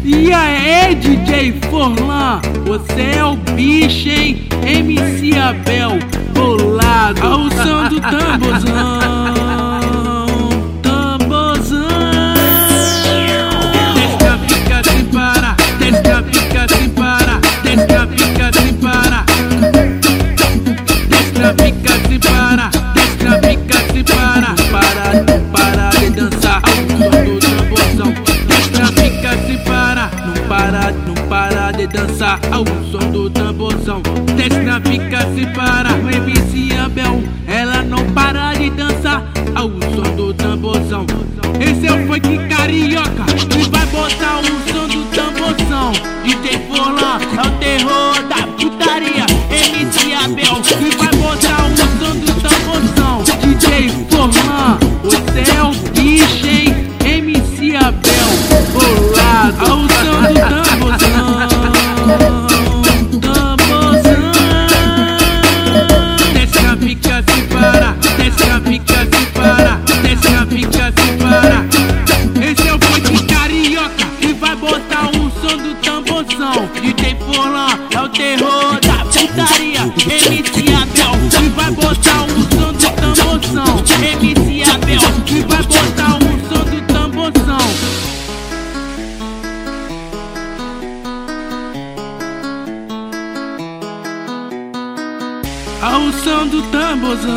E aí, DJ Forlan, você é o bicho, hein? MC Abel, bolado, ao som do tamborzão, tamborzão. Desce a pica sem parar, desce a pica sem parar, desce a pica sem parar, desce a pica sem parar, desce a pica sem parar. Não para de dançar ao som do tamborzão. Desce a pica sem parar, não para de dançar ao som do tamborzão. Desce na pica sem parar, o MC Abel, ela não para de dançar ao som do tamborzão. Esse é o funk carioca que vai botar o som do tamborzão. DJ Forlan é o terror da putaria. MC Abel que vai botar o som do tamborzão. DJ Forlan, você é o bicho, hein? MC Abel, bolado, ao som do tamborzão, tamborzão. Desce a pica sem parar, desce a pica sem parar, desce a pica sem parar. Esse é o funk carioca que vai botar o som do tamborzão. DJ Forlan é o terror da putaria. MC Abel que vai botar o som do tamborzão. MC Abel que vai botar o som do tamborzão. Ao som do tamborzão,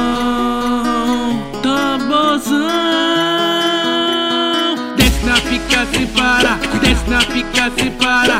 tamborzão. Desce na pica sem parar, desce na pica sem parar.